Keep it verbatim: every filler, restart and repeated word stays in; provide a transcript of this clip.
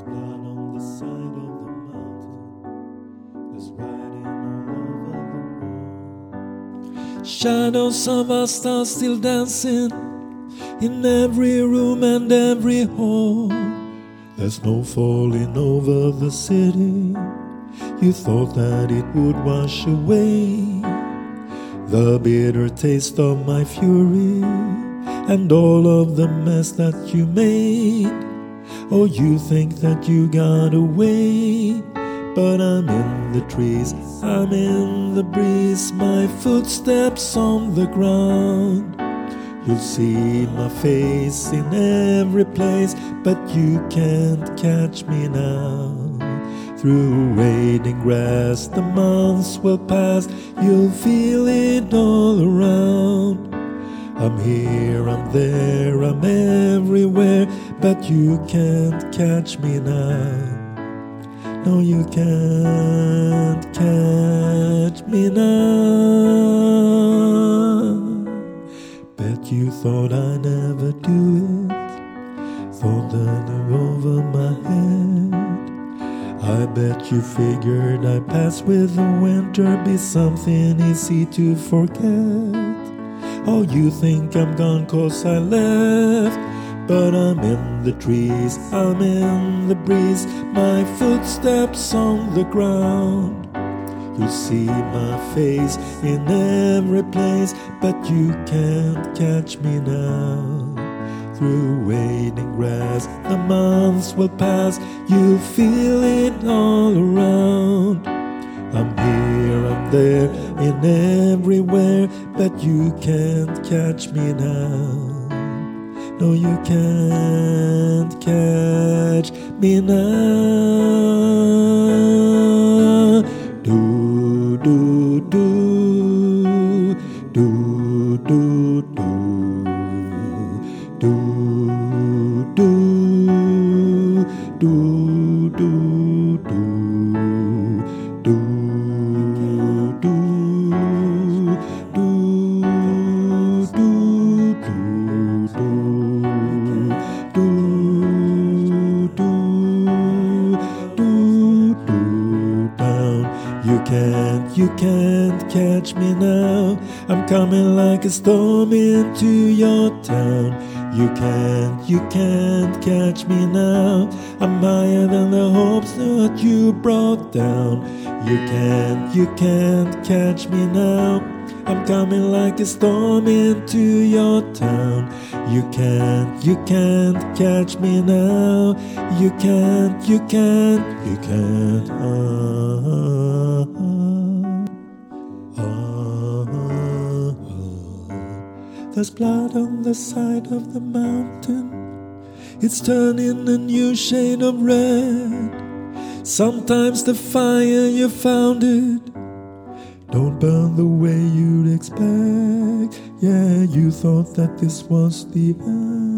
There's blood on the side of the mountain. There's writing all over the wall. Shadows of us are still dancing in every room and every hall. There's no falling over the city. You thought that it would wash away the bitter taste of my fury and all of the mess that you made. Oh, you think that you got away, but I'm in the trees, I'm in the breeze, my footsteps on the ground. You'll see my face in every place, but you can't catch me now. Through waiting grass the months will pass, you'll feel it all around. I'm here, I'm there, I'm everywhere, but you can't catch me now. No, you can't catch me now. Bet you thought I'd never do it, thought that over my head. I bet you figured I'd pass with the winter, be something easy to forget. Oh, you think I'm gone 'cause I left, but I'm in the trees, I'm in the breeze, my footsteps on the ground. You see my face in every place, but you can't catch me now. Through waiting grass the months will pass, you feel it all around. I'm here, I'm there, in everywhere, but you can't catch me now. No, you can't catch me now. Do, do, do, do, do, do. Do, do, do, do, do, do, do, do, do, do, do, down. You can't, you can't catch me now. I'm coming like a storm into your town. You can't, you can't catch me now. I'm higher than the hopes that you brought down. You can't, you can't catch me now. I'm coming like a storm into your town. You can't, you can't catch me now. You can't, you can't, you can't. Ah, ah, ah, ah. There's blood on the side of the mountain. It's turning a new shade of red. Sometimes the fire you found it don't burn the way you'd expect. Yeah, you thought that this was the end.